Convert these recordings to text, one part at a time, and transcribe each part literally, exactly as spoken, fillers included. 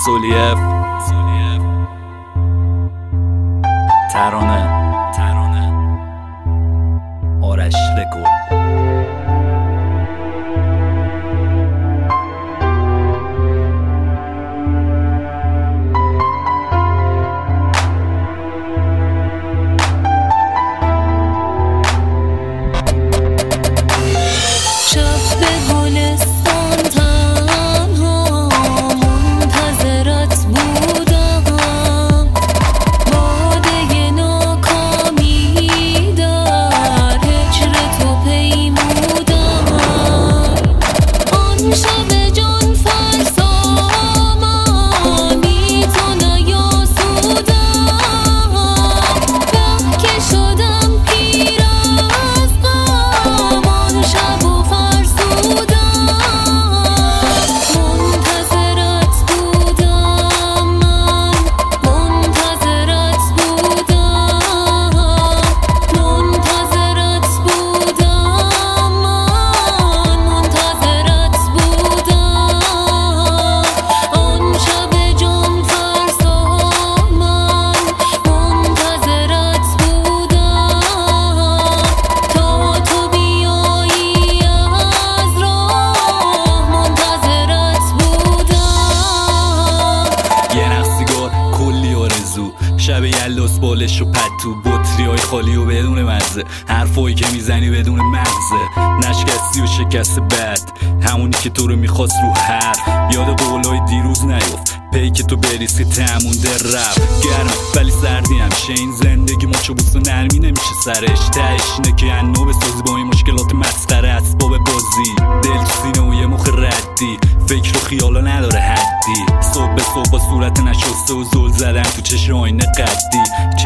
سولیف ترانه ترانه آرش رکورد. شب یلداس بالش و پتو بطری های خالی و بدون مزه، حرفایی که میزنی بدون مغزه، نشکستی و شکست بد، همونی که تو رو میخواست رو هر یاد قولای دیروز نیفت، پی که تو بریسی تمونده رفت گرم ولی سردی همیشه این زندگی مچو بوست و نرمی نمیشه سرش، تهش اینه که انو بسازی با این مشکلات مسخره اسباب بازی، دل تو سینه و یه مخ ردی، فکر و خیالا نداره حدی، صبح به صبح با صورت نشسته و زل زدن تو چشم آینه قدی،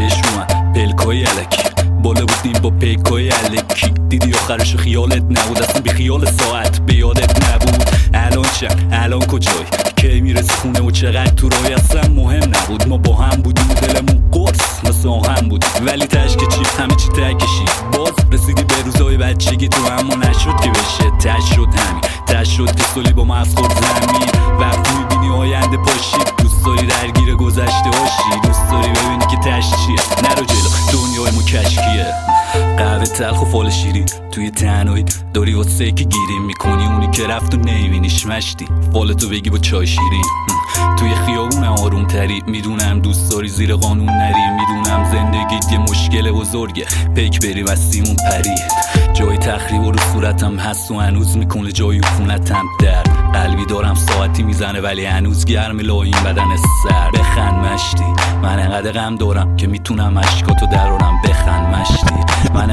چشمم پلکای علکی بالا بودیم با پیکای علکی، دیدی آخرش خیالت نبود اصلا بی خیال ساعت به یادت نبود، الان چند الان کجایی کی میرسی خونه و چقدر تو رای اصلا مهم نبود، ما با هم بودیم و دلمون قرص مثل آهن بود، ولی تش که چی همه چی تکشی، باز رسیدی به روزای بچگی تو اما نشد که بشه، تش شد همین تش شد که سولی با ما از خود زمین، وقتی میبینی آینده پاشید دوست داری درگیر گذشته باشی، دوست داری ببینی که تش چیه، نرو جلو دنیای مو کشکیه، قهوه تلخ و فال شیرین توی تنهایی داری واسه که گیریم میکنی، اونی که رفت و نمیبینیش مشتی فالتو بگی با چای شیرین، توی خیابونم آروم تری میدونم دوست داری زیر قانون نری، میدونم زندگیت یه مشکل بزرگه پیک بری وسیمون پری، جای تخریب و رو صورتم هست و هنوز میکنه جای خونتم در قلبی دارم ساعتی میزنه ولی هنوز گرم لایم بدن سر، بخند مشتی من انقدر غم دارم که میتونم اشکاتو درارم، بخند مشتی من